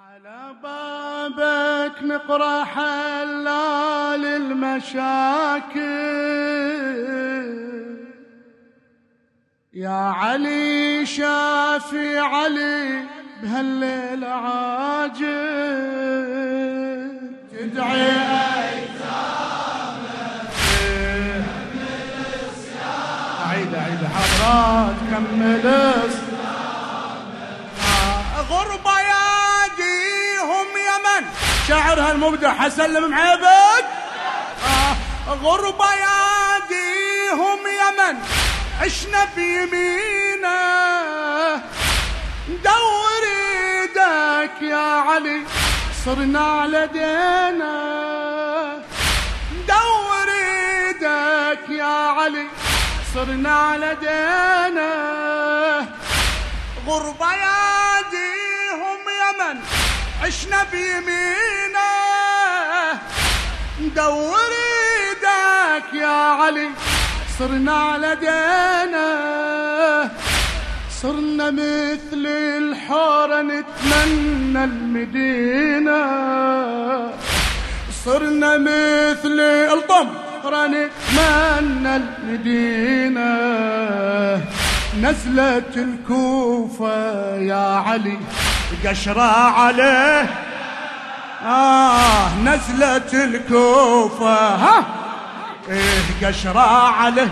على بابك نقرأ حلال المشاكل، يا علي شافي علي بهالليل عاجل، تدعي أيتامك كمل صيامك. عيد حضرات كمل غربة ياديهم يمن، شاعر هالمبدع حسلم معيبك. غربة ياديهم يمن، عشنا بيمينه، دور ايدك يا علي صرنا على دينا، دور ايدك يا علي صرنا على دينا. غربة ياديهم يمن، عشنا بيمينه، دور ايدك يا علي صرنا على دينا. صرنا مثل الحورة نتمنى المدينة، صرنا مثل الطمرة نتمنى المدينة. نزلت الكوفة يا علي قشرة عليه، نزلت الكوفة قشرة عليه.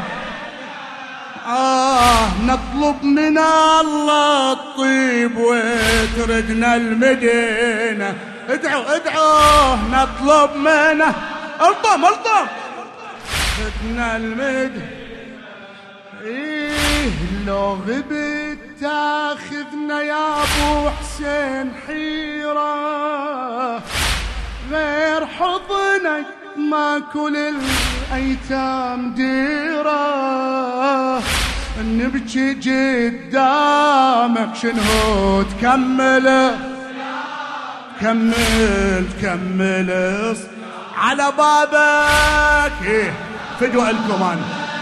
نطلب من الله الطيب وتردنا المدينة. ادعوا نطلب منه الطم تردنا المدينة. لو غبت تاخذنا يا ابو حسين حيرة، غير حضنك ما كل الايتام ديرة. نبكي قدامك شنو تكمل على بابك. فدوى لكم انا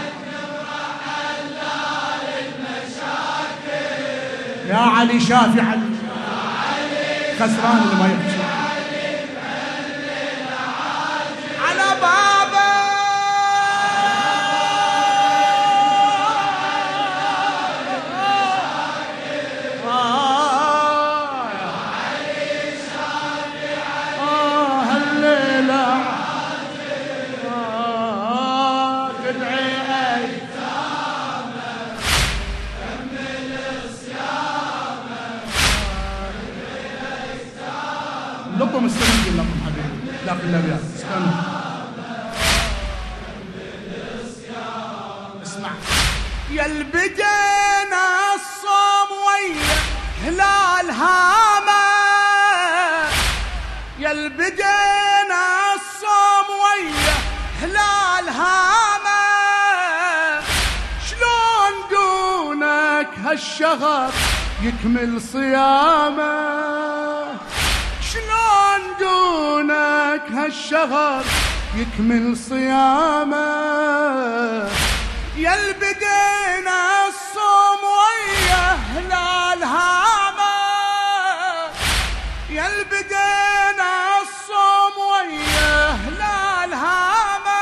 يا علي شافي علي خسران اللي ما يحكي على بابا. هالليلة تدعي أيتامك كمل صيامك. لكم استمد لكم حبيبي، لكن الأبيات استنوا اسمع. يا البدينا الصوم ويا هلال هامة، يا البدينا الصوم ويا هلال هامة. شلون دونك هالشهر يكمل صيامه، شلون دونك هالشهر يكمل صيامه. يا البدينا الصوم ويا هلال هامة، يا البدينا الصوم ويا هلال هامة.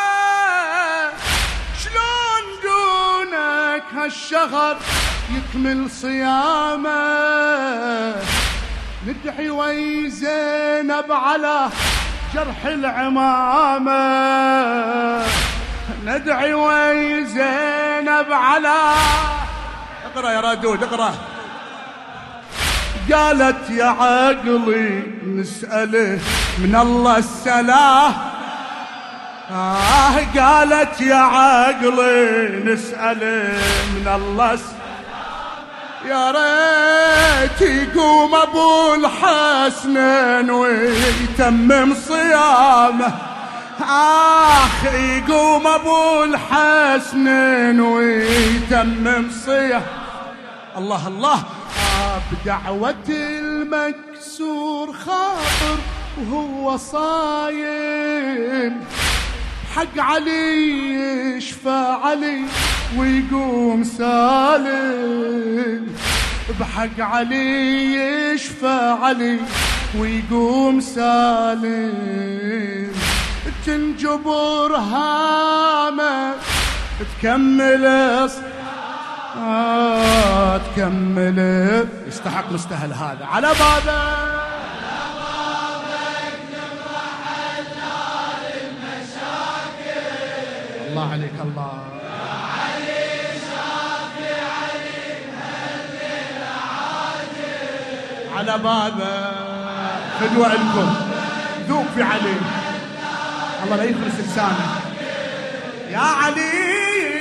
شلون دونك هالشهر يكمل صيامه. ندعي وي زينب على جرح العمامة، ندعي وي زينب على. اقرأ يا رادود اقرأ. قالت يا عقلي نسأله من الله السلام، قالت يا عقلي نسأله من الله السلام. يا ريت يقوم ابو الحسنين ويتمم صيامه، يقوم ابو الحسنين ويتمم صيامه. الله الله. بدعوة المكسور خاطر وهو صايم، حق علي يشفى علي ويقوم سالم، بحق علي يشفى علي ويقوم سالم، تنجبر هامه تكمل تكمل. يستحق مستهل هذا. على بابك الله عليك الله يا علي شافي علي هالليلة عاجل. على بابك فدوى لكم ذوق في علي الله لا يخلص لسانك. يا علي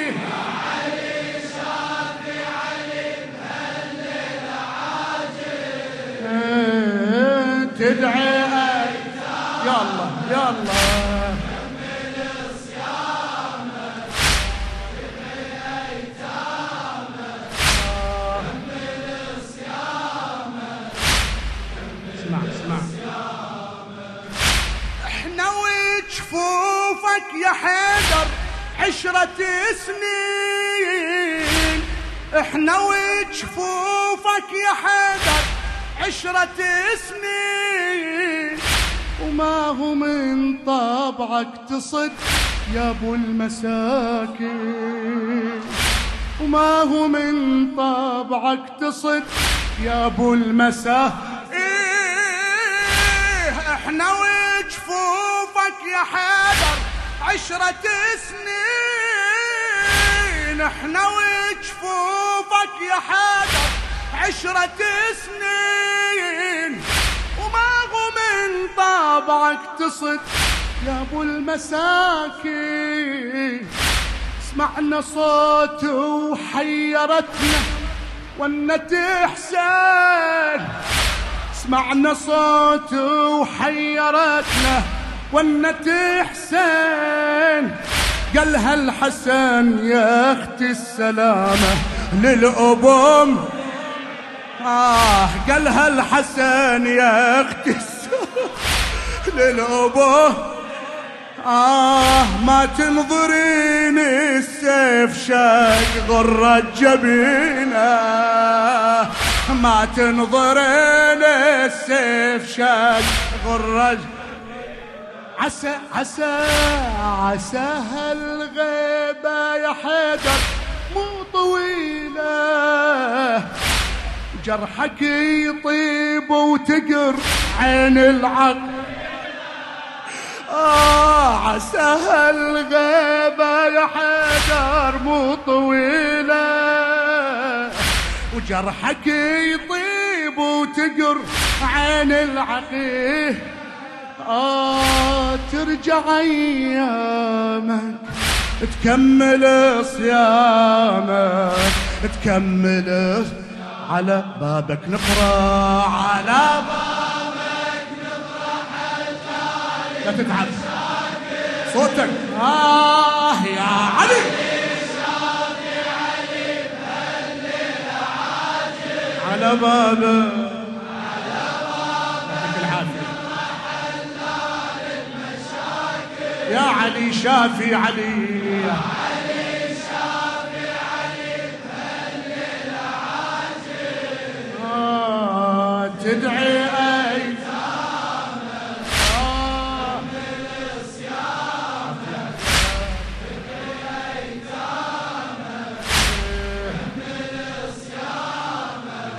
شافي علي هالليلة عاجل. تدعي يا الله يا الله. جفوفك يا حيدر 10 سنين، احنا وجفوفك يا حيدر 10 سنين، وما هو من طبعك تصد يا ابو المساكين، وما هو من طبعك تصد يا ابو المساكين. احنا وجفوفك يا حيدر 10 سنين، احنا وجفوفك يا حيدر 10 سنين، وما هو من طبعك تصد يا ابو المساكين. سمعنا صوت وحيرتنا ونت حسين، سمعنا صوت وحيرتنا ونت حسين، قالها الحسن يا اختي السلامة للأبوم. قالها الحسن يا اختي السلامة للأبوم. ما تنظرين السيف شاق غرة جبينه، ما تنظرين السيف شاق غرة. عسى عسى عسى هالغيبة يا حيدر مو طويلة، جرحك يطيب وتقر عين العقل. عسى هالغيبة يا حيدر مو طويلة، وجرحك يطيب وتقر عين العقيل. ترجع ايامك تكمل صيامك، تكمل على بابك نقرا، على بابك نقرا حتى لا تتعب صوتك. يا علي على بابك يا علي شافي علي، يا علي شافي علي هالليلة عاجل. تدعي أيتامك كمل صيامك، تدعي أيتامك كمل صيامك،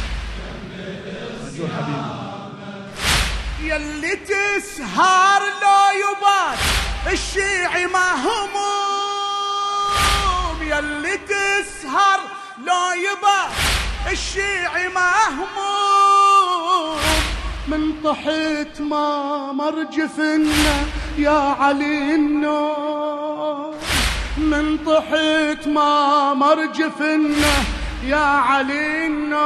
كمل يلي تسهر لو يبات الشيعي ما هموم، يلي تسهر لو يبات الشيعي ما هموم، من طحت ما مرجفنا يا علي النوم، من طحت ما مرجفنا يا علي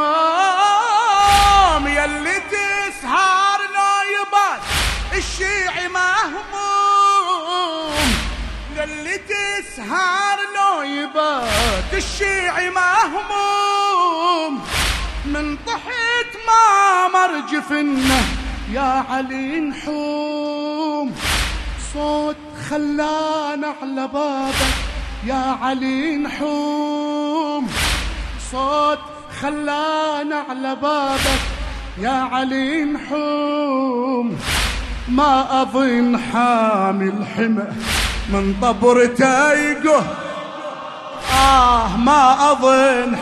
النوم، يلي تسهر لو يبات الشيعي ما هموم، يلي تسهر لو يبات الشيعي ما هموم، من طحت ما مرجفنا يا علي نحوم، صوت خلانا على بابك يا علي نحوم، صوت خلانا على بابك يا علي نحوم ما أظن حامل حمى من طبرته يقه ما أظن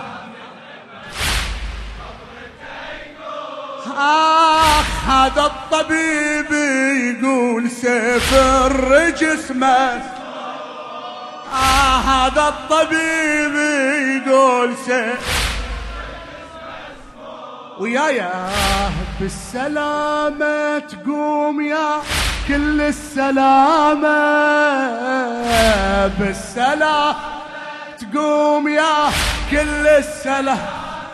هذا الطبيب يقول سيف الرجس مس هذا الطبيب يقول سيف ويا بالسلامة تقوم يا كل السلامة بالسلامة تقوم يا كل السلامة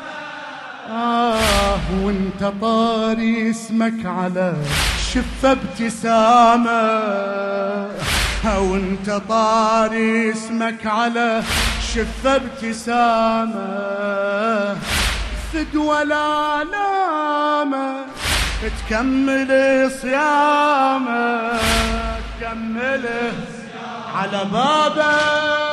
وانت طاري اسمك على شفة ابتسامة وانت طاري اسمك على شفة ابتسامة فدوى لا نامة تكمل صيامة تكمل على بابه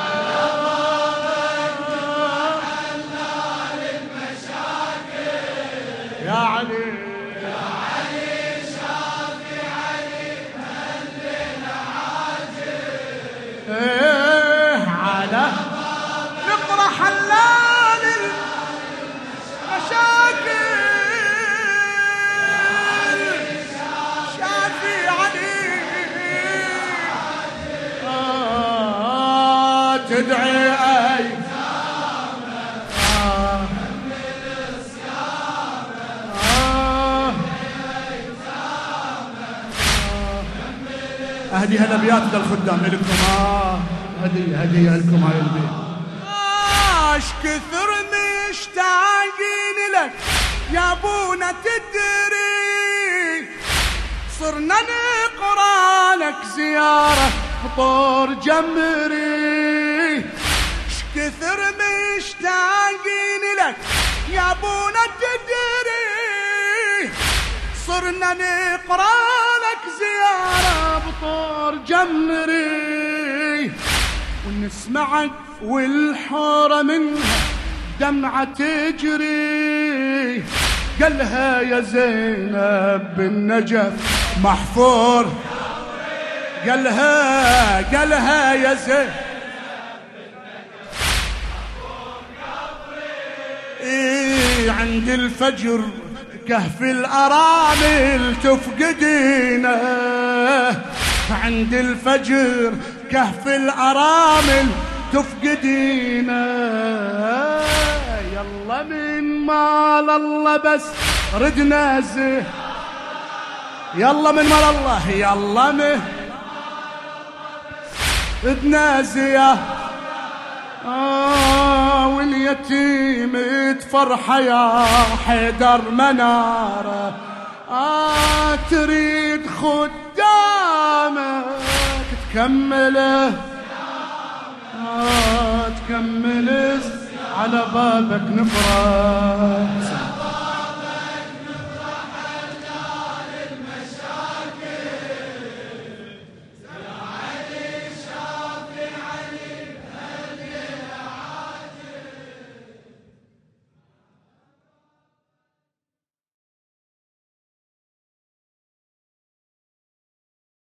يا علي يا علي شافي علي مهلنا عاجل على نقرا حلال المشاكل شافي علي تدعي أي أهدي هالأبيات للخدام لكم هدية لكم هاي البيت اش كثر مشتاقين لك يا ابونا تدري صرنا نقرا لك زيارة فطور جمري اش كثر مشتاقين لك يا ابونا تدري صرنا نقرا لك زيارة بطور جمري ونسمعك والحورة منها دمعة تجري قالها يا زينب بالنجف محفور قالها يا زينب عند الفجر كهف الأرامل تفقدينا عند الفجر كهف الأرامل تفقدينا يلا من مال الله بس ردنا زه يلا من مال الله يلا من ردنا زيه واليتيم تفرح يا حيدر مناره تريد خدامك تكمله تكمل على بابك نفرح